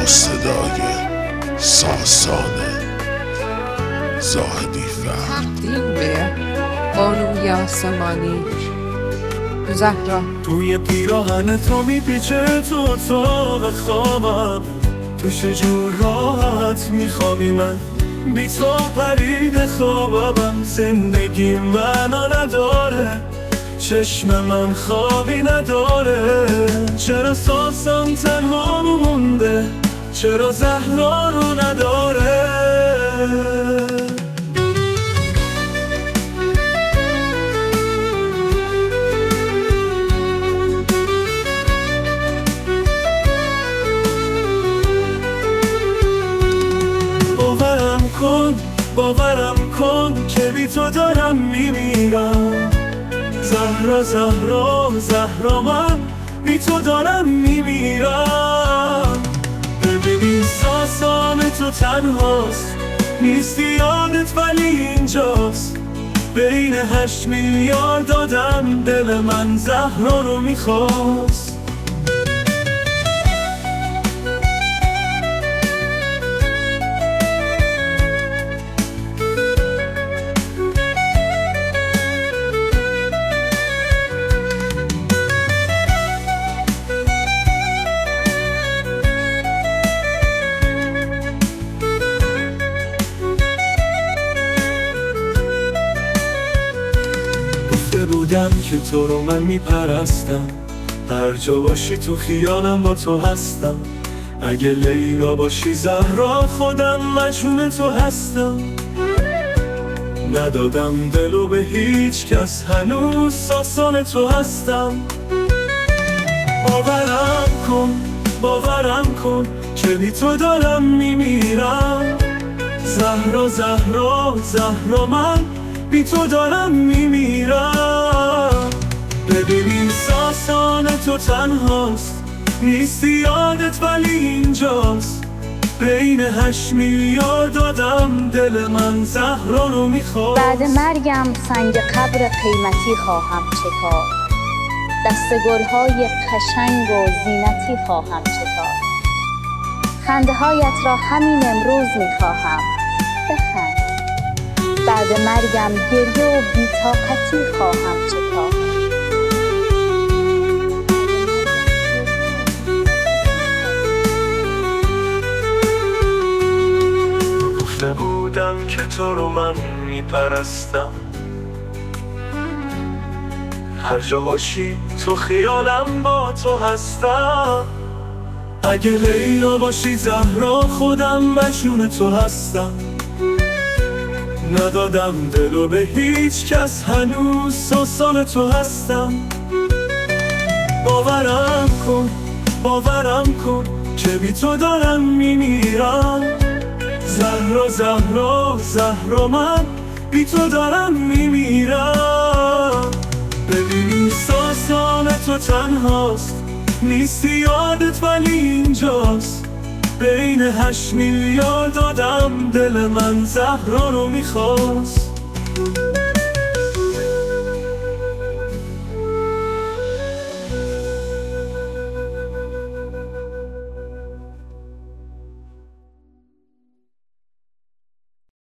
صدای ساسانه زاهدی فرد تقدیم به بانوی آسمانی زهرا. توی پیراهن تو میپیچه تو اتاق خوابم، توش جور راحت میخوابی، من بی تو پرید خوابم. زندگی منو نداره، چشم من خوابی نداره. چرا ساسم تنها مونده، چرا زهرا رو نداره؟ باورم کن که بی تو دارم میمیرم. زهرا زهرا زهرا، من بی تو دارم میمیرم. ببین ساسان تو تنهاست، نیستی یادت ولی اینجاست. بین 8 میلیارد دادم دل من زهرا رو میخواست. بودم که تو رو من میپرستم، هر جا باشی تو خیالم با تو هستم. اگه لیلا باشی زهرا، خودم مجنون تو هستم. ندادم دلو به هیچ کس، هنوز ساسان تو هستم. باورم کن که بی تو دارم میمیرم. زهرا زهرا زهرا، من بی تو دارم میمیرم. ببین ساسان تو تنهاست، نیستی یادت ولی اینجاست. بین 8 میلیارد دادم دل من زهرا رو میخواست. بعد مرگم سنگ قبر قیمتی خواهم چکاد، دست گلهای قشنگ و زینتی خواهم چکاد. خنده هایت را همین امروز میخواهم، بخند. بعد مرگم گریه و بی‌طاقتی خواهم چکاد. گفته بودم که تو رو من میپرستم، هر جا باشی تو خیالم با تو هستم. اگه لیلا باشی زهرا، خودم مجنون تو هستم. ندادم دلو به هیچ کس، هنوز ساسان تو هستم. باورم کن که بی تو دارم میمیرم. زهرا زهرا زهرا، من بی تو دارم میمیرم. ببین ساسان تو تنهاست، نیستی یادت ولی اینجاست. بین 8 میلیارد دادم دل من زهرا رو میخواست.